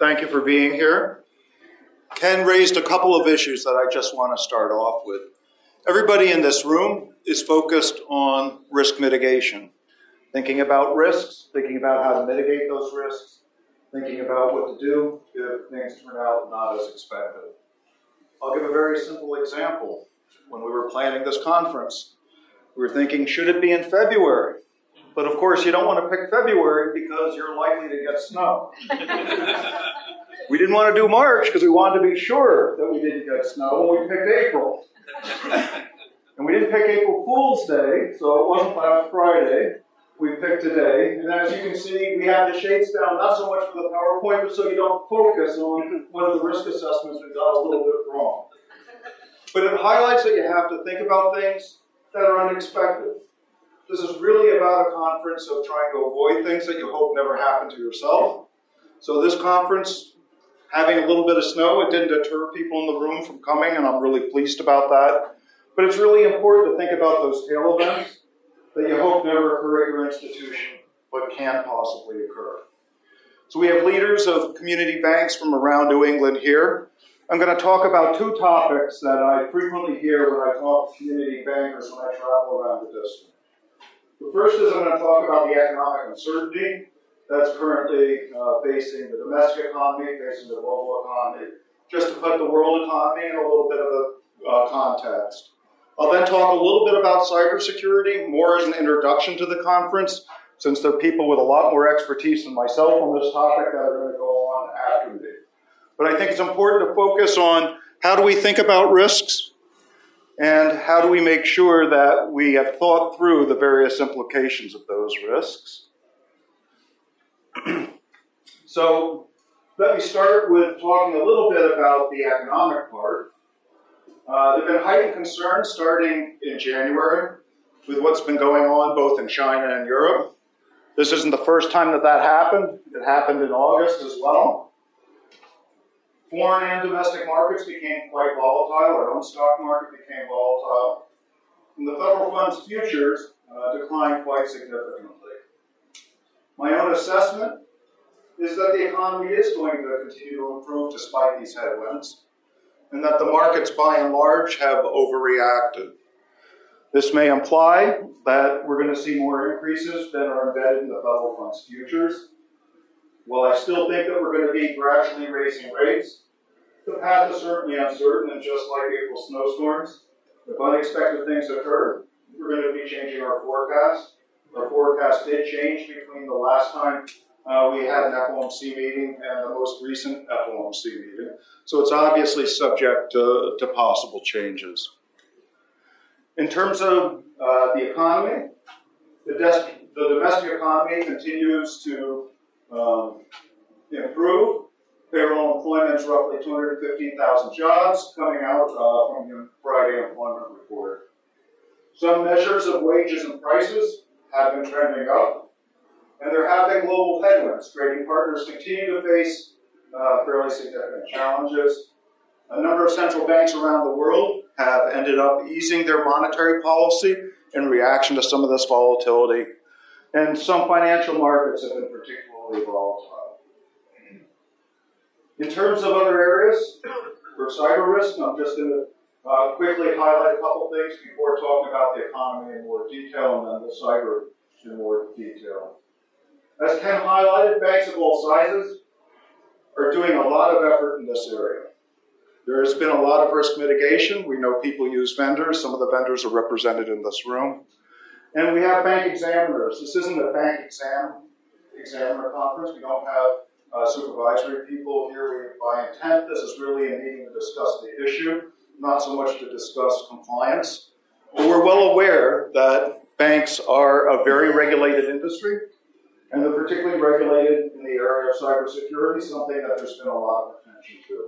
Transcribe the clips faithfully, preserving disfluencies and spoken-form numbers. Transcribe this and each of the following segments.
Thank you for being here. Ken raised a couple of issues that I just want to start off with. Everybody in this room is focused on risk mitigation, thinking about risks, thinking about how to mitigate those risks, thinking about what to do if things turn out not as expected. I'll give a very simple example. When we were planning this conference, we were thinking, should it be in February? But of course, you don't want to pick February because you're likely to get snow. We didn't want to do March because we wanted to be sure that we didn't get snow, and we picked April. And we didn't pick April Fool's Day, so it wasn't last Friday. We picked today, and as you can see, we have the shades down, not so much for the PowerPoint, but so you don't focus on one of the risk assessments we got a little bit wrong. But it highlights that you have to think about things that are unexpected. This is really about a conference of trying to avoid things that you hope never happen to yourself. So this conference, having a little bit of snow, it didn't deter people in the room from coming, and I'm really pleased about that. But it's really important to think about those tail events that you hope never occur at your institution, but can possibly occur. So we have leaders of community banks from around New England here. I'm going to talk about two topics that I frequently hear when I talk to community bankers when I travel around the district. The first is I'm going to talk about the economic uncertainty that's currently uh, facing the domestic economy, facing the global economy, just to put the world economy in a little bit of a uh, context. I'll then talk a little bit about cybersecurity, more as an introduction to the conference, since there are people with a lot more expertise than myself on this topic that are going to go on after me. But I think it's important to focus on how do we think about risks, and how do we make sure that we have thought through the various implications of those risks. So let me start with talking a little bit about the economic part. Uh, there have been heightened concerns starting in January with what's been going on both in China and Europe. This isn't the first time that that happened. It happened in August as well. Foreign and domestic markets became quite volatile. Our own stock market became volatile. And the federal funds futures uh, declined quite significantly. My own assessment is that the economy is going to continue to improve despite these headwinds, and that the markets, by and large, have overreacted. This may imply that we're going to see more increases than are embedded in the federal funds futures. While I still think that we're going to be gradually raising rates, the path is certainly uncertain, and just like April snowstorms, if unexpected things occur, we're going to be changing our forecast. Our forecast did change between the last time uh, we had an F O M C meeting and the most recent F O M C meeting. So it's obviously subject to, to possible changes. In terms of uh, the economy, the, the domestic economy continues to um, improve. Payroll employment is roughly two hundred fifteen thousand jobs coming out uh, from the Friday employment report. Some measures of wages and prices have been trending up, and there have been global headwinds. Trading partners continue to face uh, fairly significant challenges. A number of central banks around the world have ended up easing their monetary policy in reaction to some of this volatility, and some financial markets have been particularly volatile. In terms of other areas for cyber risk, I'm just going to uh, quickly highlight a couple things before talking about the economy in more detail and then the cyber in more detail. As Ken highlighted, banks of all sizes are doing a lot of effort in this area. There has been a lot of risk mitigation. We know people use vendors. Some of the vendors are represented in this room. And we have bank examiners. This isn't a bank exam examiner conference. We don't have uh, supervisory people here. We, by intent, this is really a meeting to discuss the issue, not so much to discuss compliance. But we're well aware that banks are a very regulated industry, and they're particularly regulated in the area of cybersecurity, something that there's been a lot of attention to.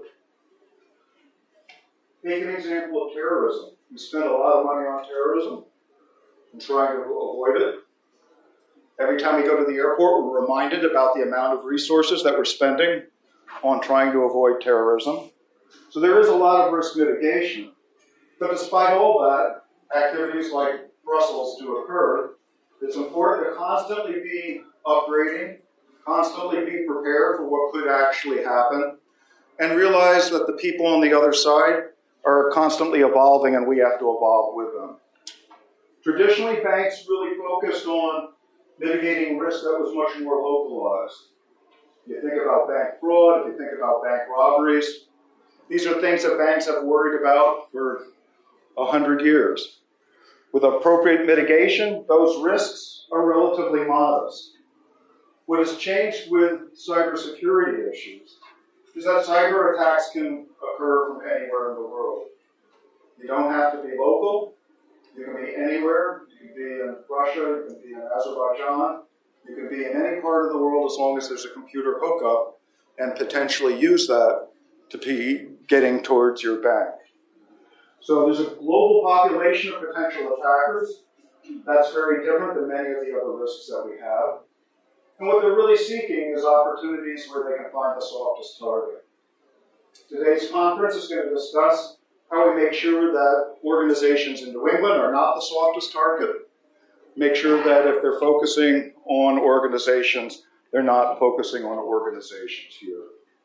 Take an example of terrorism. We spend a lot of money on terrorism and trying to avoid it. Every time we go to the airport, we're reminded about the amount of resources that we're spending on trying to avoid terrorism. So there is a lot of risk mitigation. But despite all that, activities like Brussels do occur. It's important to constantly be upgrading, constantly be prepared for what could actually happen, and realize that the people on the other side are constantly evolving and we have to evolve with them. Traditionally, banks really focused on mitigating risk that was much more localized. If you think about bank fraud, if you think about bank robberies, these are things that banks have worried about for a hundred years. With appropriate mitigation, those risks are relatively modest. What has changed with cybersecurity issues is that cyber attacks can occur from anywhere in the world. You don't have to be local. You can be anywhere. You can be in Russia. You can be in Azerbaijan. You can be in any part of the world as long as there's a computer hookup and potentially use that to be getting towards your bank. So there's a global population of potential attackers. That's very different than many of the other risks that we have. And what they're really seeking is opportunities where they can find the softest target. Today's conference is going to discuss how we make sure that organizations in New England are not the softest target. Make sure that if they're focusing on organizations, they're not focusing on organizations here.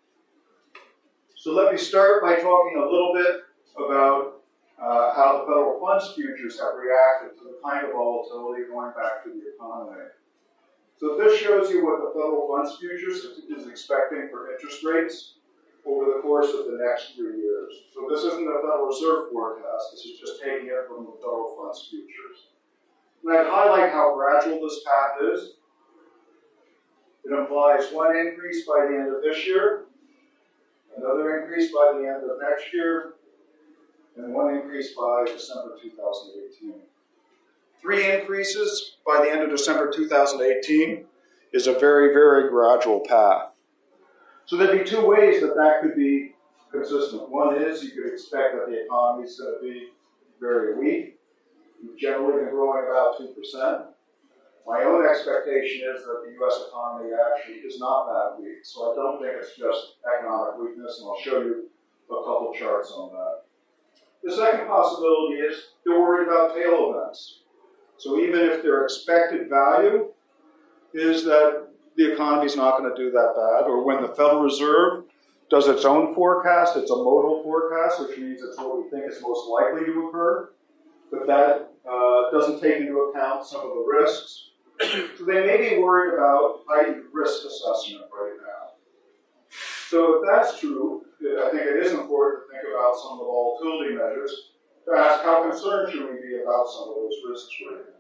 So let me start by talking a little bit about uh, how the federal funds futures have reacted to the kind of volatility going back to the economy. So this shows you what the federal funds futures is expecting for interest rates over the course of the next three years. So this isn't a Federal Reserve forecast, this is just taking it from the federal funds futures. And I'd highlight how gradual this path is. It implies one increase by the end of this year, another increase by the end of next year, and one increase by December two thousand eighteen. Three increases by the end of December two thousand eighteen is a very, very gradual path. So there'd be two ways that that could be consistent. One is you could expect that the economy is going to be very weak. We've generally been growing about two percent. My own expectation is that the U S economy actually is not that weak. So I don't think it's just economic weakness, and I'll show you a couple charts on that. The second possibility is they're worried about tail events. So even if their expected value is that the economy is not going to do that bad, or when the Federal Reserve does its own forecast, it's a modal forecast, which means it's what we think is most likely to occur, but that uh, doesn't take into account some of the risks. So they may be worried about heightened risk assessment right now. So if that's true, I think it is important to think about some of the volatility measures to ask how concerned should we be about some of those risks right now.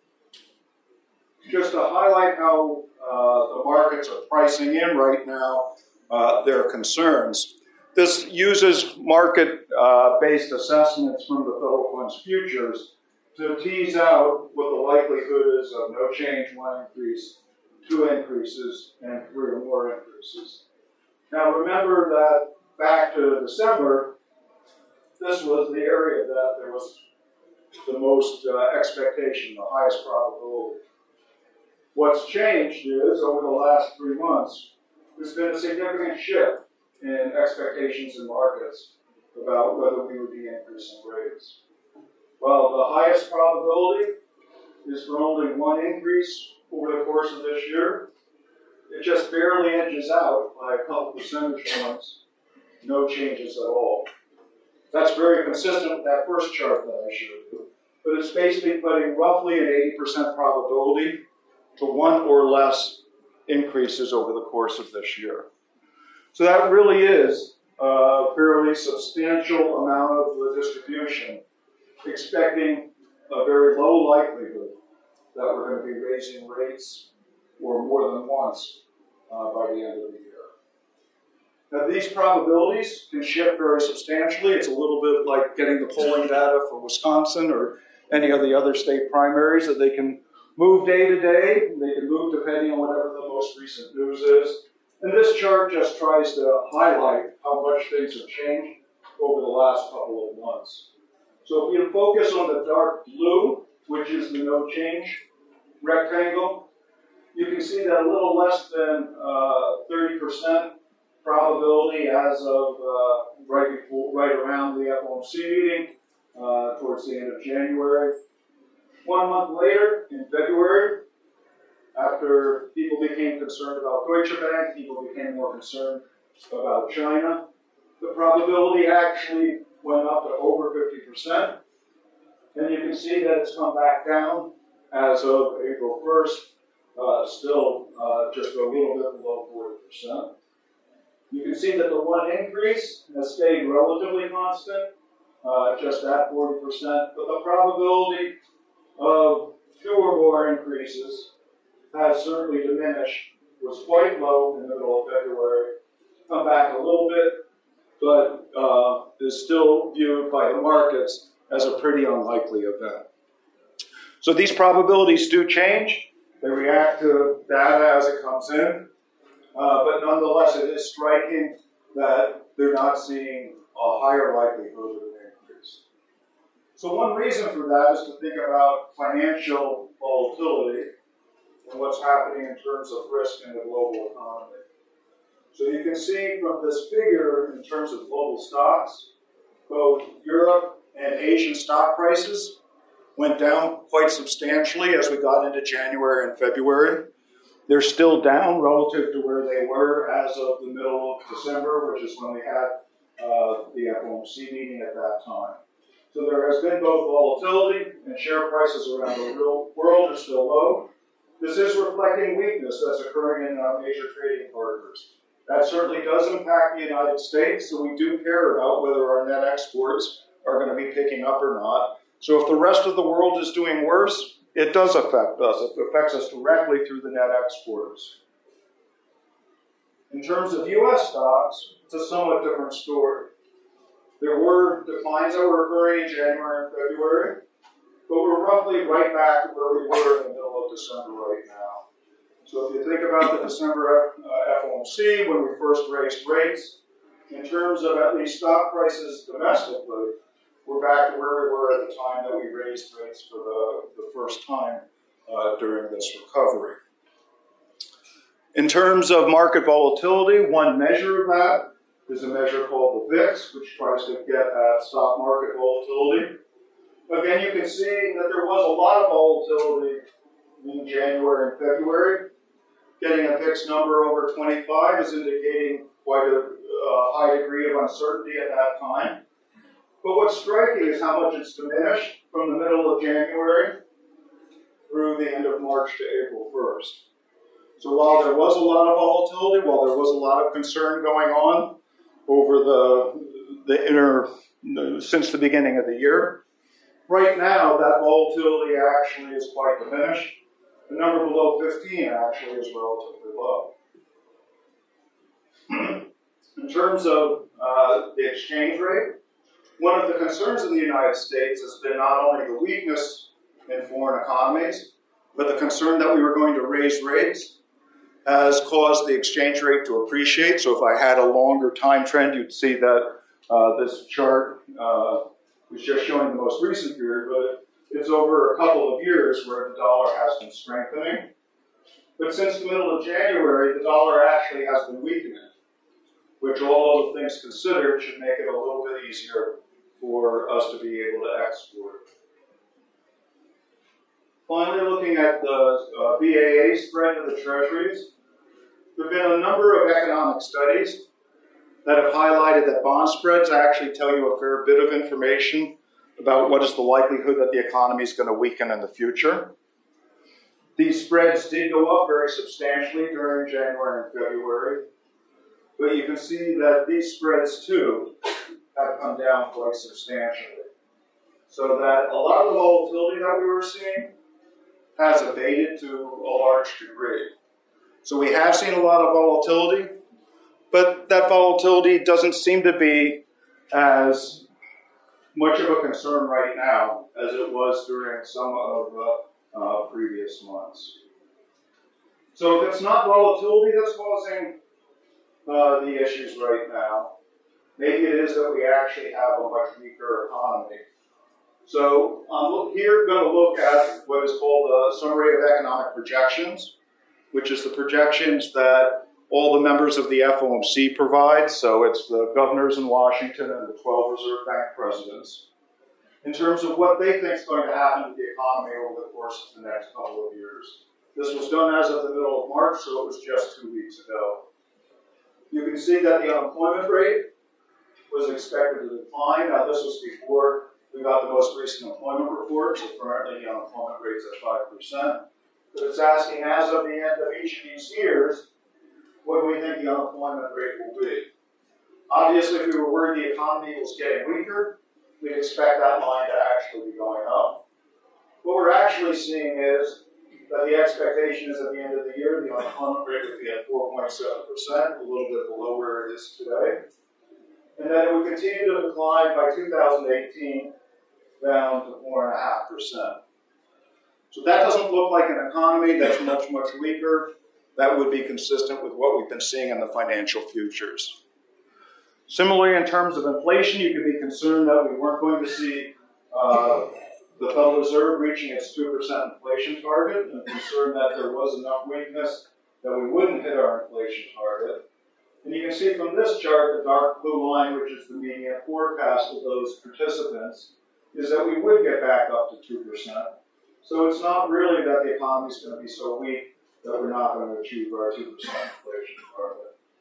Just to highlight how uh, the markets are pricing in right now uh, their concerns. This uses market-based uh, assessments from the federal funds futures to tease out what the likelihood is of no change, one increase, two increases, and three or more increases. Now remember that back to December, this was the area that there was the most uh, expectation, the highest probability. What's changed is, over the last three months, there's been a significant shift in expectations in markets about whether we would be increasing rates. Well, the highest probability is for only one increase over the course of this year. It just barely edges out by a couple percentage points, no changes at all. That's very consistent with that first chart that I showed you. But it's basically putting roughly an eighty percent probability to one or less increases over the course of this year. So that really is a fairly substantial amount of the distribution, expecting a very low likelihood that we're going to be raising rates or more than once uh, by the end of the year. Now these probabilities can shift very substantially. It's a little bit like getting the polling data for Wisconsin or any of the other state primaries, that they can move day to day. They can move depending on whatever the most recent news is. And this chart just tries to highlight how much things have changed over the last couple of months. So if you focus on the dark blue, which is the no change rectangle, you can see that a little less than uh, thirty percent probability as of uh, right before, right around the F O M C meeting uh, towards the end of January. One month later, in February, After people became concerned about Deutsche Bank, people became more concerned about China. The probability actually went up to over fifty percent. And you can see that it's come back down as of April first, uh, still uh, just a little bit below forty percent. You can see that the one increase has stayed relatively constant, uh, just at forty percent, but the probability of two or more increases has certainly diminished. It was quite low in the middle of February, come back a little bit, but uh, is still viewed by the markets as a pretty unlikely event. So these probabilities do change. They react to data as it comes in, uh, but nonetheless it is striking that they're not seeing a higher likelihood of an increase. So one reason for that is to think about financial volatility and what's happening in terms of risk in the global economy. So you can see from this figure in terms of global stocks, both Europe and Asian stock prices went down quite substantially as we got into January and February. They're still down relative to where they were as of the middle of December, which is when we had uh, the F O M C meeting at that time. So there has been both volatility, and share prices around the real world are still low. This is reflecting weakness that's occurring in our major trading partners. That certainly does impact the United States, so we do care about whether our net exports are going to be picking up or not. So if the rest of the world is doing worse, it does affect us. It affects us directly through the net exports. In terms of U S stocks, it's a somewhat different story. There were declines that were occurring in January and February, but we're roughly right back where we were in the middle of December right now. So if you think about the December uh, F O M C, when we first raised rates, in terms of at least stock prices domestically, we're back to where we were at the time that we raised rates for the, the first time uh, during this recovery. In terms of market volatility, one measure of that is a measure called the V I X, which tries to get at stock market volatility. Again, you can see that there was a lot of volatility in January and February. Getting a V I X number over twenty-five is indicating quite a uh, high degree of uncertainty at that time. But what's striking is how much it's diminished from the middle of January through the end of March to April first. So while there was a lot of volatility, while there was a lot of concern going on over the, the inner, since the beginning of the year, right now that volatility actually is quite diminished. The number below fifteen actually is relatively low. In terms of uh, the exchange rate, one of the concerns in the United States has been not only the weakness in foreign economies, but the concern that we were going to raise rates has caused the exchange rate to appreciate. So if I had a longer time trend, you'd see that uh, this chart uh, was just showing the most recent period, but it's over a couple of years where the dollar has been strengthening. But since the middle of January, the dollar actually has been weakening, which all other things considered should make it a little bit easier for us to be able to export. Finally, looking at the uh, B A A spread of the treasuries, there have been a number of economic studies that have highlighted that bond spreads actually tell you a fair bit of information about what is the likelihood that the economy is going to weaken in the future. These spreads did go up very substantially during January and February, but you can see that these spreads too have come down quite substantially. So that a lot of the volatility that we were seeing has abated to a large degree. So we have seen a lot of volatility, but that volatility doesn't seem to be as much of a concern right now as it was during some of the uh, previous months. So if it's not volatility that's causing uh, the issues right now, maybe it is that we actually have a much weaker economy. So I'm here going to look at what is called the Summary of Economic Projections, which is the projections that all the members of the F O M C provide. So it's the governors in Washington and the twelve Reserve Bank presidents, in terms of what they think is going to happen to the economy over the course of the next couple of years. This was done as of the middle of March, so it was just two weeks ago. You can see that the unemployment rate was expected to decline. Now, this was before we got the most recent employment report, so currently the unemployment rate is at five percent. But it's asking, as of the end of each of these years, what do we think the unemployment rate will be? Obviously, if we were worried the economy was getting weaker, we'd expect that line to actually be going up. What we're actually seeing is that the expectation is at the end of the year, the unemployment rate would be at four point seven percent, a little bit below where it is today. And then it would continue to decline by two thousand eighteen down to four point five percent. So that doesn't look like an economy that's much, much weaker. That would be consistent with what we've been seeing in the financial futures. Similarly, in terms of inflation, you could be concerned that we weren't going to see uh, the Federal Reserve reaching its two percent inflation target, and concerned that there was enough weakness that we wouldn't hit our inflation target. And you can see from this chart, the dark blue line, which is the median forecast of those participants, is that we would get back up to two percent. So it's not really that the economy is going to be so weak that we're not going to achieve our two percent inflation target.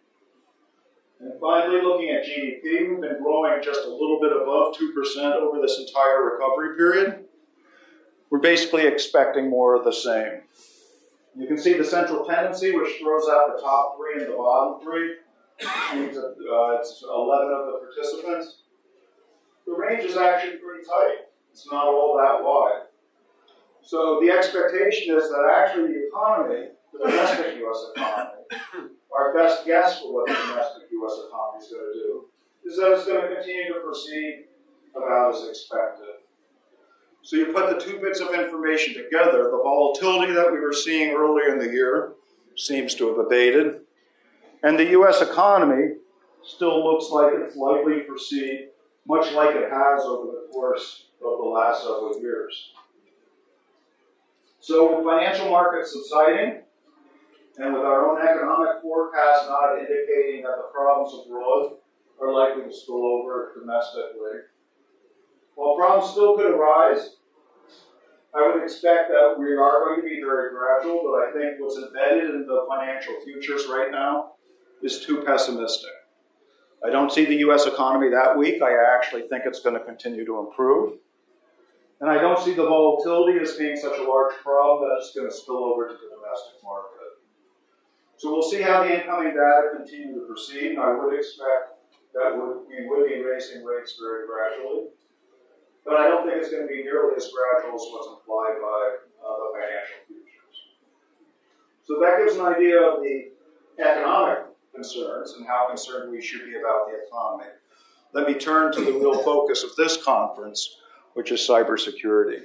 And finally, looking at G D P, we've been growing just a little bit above two percent over this entire recovery period. We're basically expecting more of the same. You can see the central tendency, which throws out the top three and the bottom three, which means that uh, it's eleven of the participants. The range is actually pretty tight. It's not all that wide. So the expectation is that actually the economy, the domestic U S economy, our best guess for what the domestic U S economy is going to do, is that it's going to continue to proceed about as expected. So you put the two bits of information together, the volatility that we were seeing earlier in the year seems to have abated, and the U S economy still looks like it's likely to proceed much like it has over the course of the last several years. So with financial markets subsiding, and with our own economic forecast not indicating that the problems abroad are likely to spill over domestically, while problems still could arise, I would expect that we are going to be very gradual, but I think what's embedded in the financial futures right now is too pessimistic. I don't see the U S economy that weak. I actually think it's going to continue to improve. And I don't see the volatility as being such a large problem that it's going to spill over to the domestic market. So we'll see how the incoming data continue to proceed, and I would expect that we would be raising rates very gradually. But I don't think it's going to be nearly as gradual as what's implied by uh, the financial futures. So that gives an idea of the economic concerns and how concerned we should be about the economy. Let me turn to the real focus of this conference, which is cybersecurity.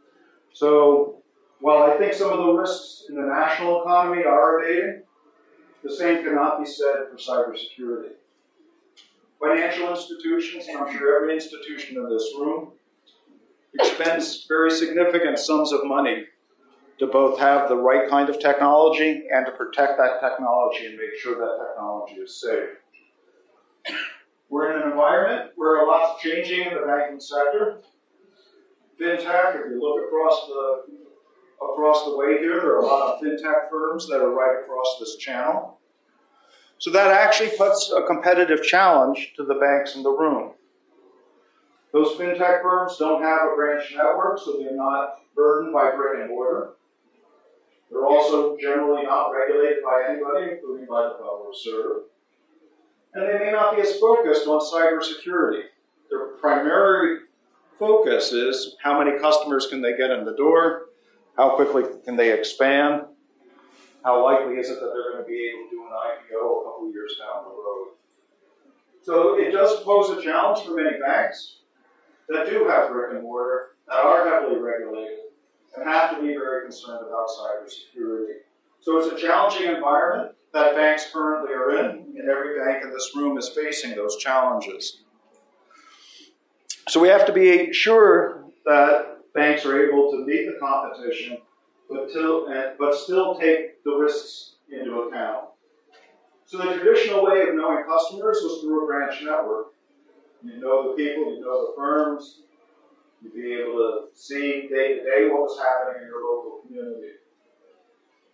So while I think some of the risks in the national economy are abating, the same cannot be said for cybersecurity. Financial institutions, and I'm sure every institution in this room, expends very significant sums of money to both have the right kind of technology and to protect that technology and make sure that technology is safe. We're in an environment where a lot's changing in the banking sector. FinTech, if you look across the across the way here, there are a lot of FinTech firms that are right across this channel. So that actually puts a competitive challenge to the banks in the room. Those FinTech firms don't have a branch network, so they're not burdened by brick and mortar. They're also generally not regulated by anybody, including by the Federal Reserve. And they may not be as focused on cybersecurity. Their primary focus is how many customers can they get in the door, how quickly can they expand, how likely is it that they're going to be able to do an I P O a couple years down the road. So it does pose a challenge for many banks that do have brick and mortar, that are heavily regulated, and have to be very concerned about cybersecurity. So it's a challenging environment that banks currently are in, and every bank in this room is facing those challenges. So we have to be sure that banks are able to meet the competition, but, till, but still take the risks into account. So the traditional way of knowing customers was through a branch network. You know the people, you know the firms, you'd be able to see day to day what was happening in your local community.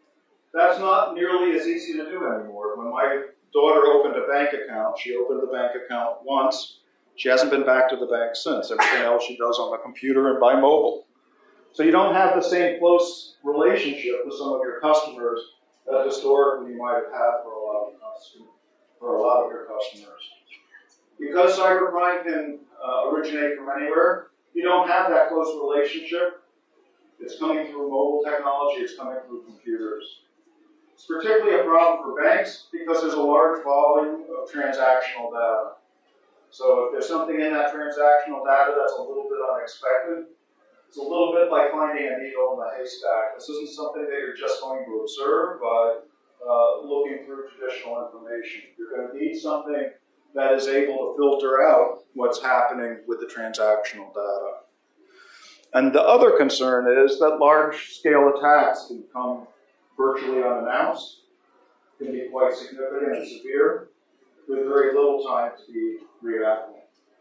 That's not nearly as easy to do anymore. When my daughter opened a bank account, she opened the bank account once. She hasn't been back to the bank since. Everything else she does on the computer and by mobile. So you don't have the same close relationship with some of your customers that historically you might have had for a lot of customers, for a lot of your customers. Because cybercrime can uh, originate from anywhere, you don't have that close relationship. It's coming through mobile technology, it's coming through computers. It's particularly a problem for banks because there's a large volume of transactional data. So if there's something in that transactional data that's a little bit unexpected, it's a little bit like finding a needle in the haystack. This isn't something that you're just going to observe by uh, looking through traditional information. You're going to need something that is able to filter out what's happening with the transactional data. And the other concern is that large-scale attacks can come virtually unannounced, can be quite significant and severe, with very little time to be reacting.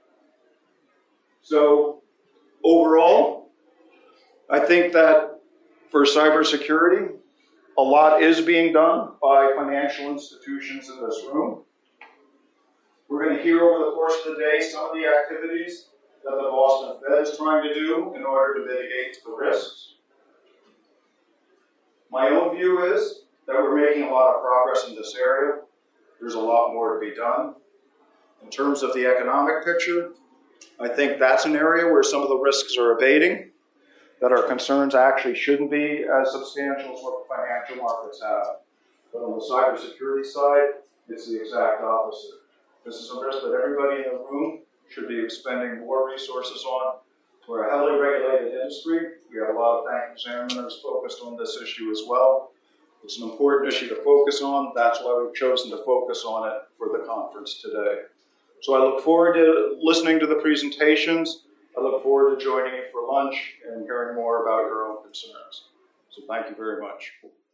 So, overall, I think that for cybersecurity, a lot is being done by financial institutions in this room. We're going to hear over the course of the day some of the activities that the Boston Fed is trying to do in order to mitigate the risks. My own view is that we're making a lot of progress in this area. There's a lot more to be done. In terms of the economic picture, I think that's an area where some of the risks are abating, that our concerns actually shouldn't be as substantial as what the financial markets have. But on the cybersecurity side, it's the exact opposite. This is a risk that everybody in the room should be expending more resources on. We're a heavily regulated industry. We have a lot of bank examiners focused on this issue as well. It's an important issue to focus on. That's why we've chosen to focus on it for the conference today. So I look forward to listening to the presentations. I look forward to joining you for lunch and hearing more about your own concerns. So thank you very much.